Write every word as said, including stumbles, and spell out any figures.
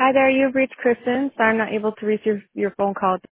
Hi there, you've reached Kristen, so I'm not able to reach your, your phone call.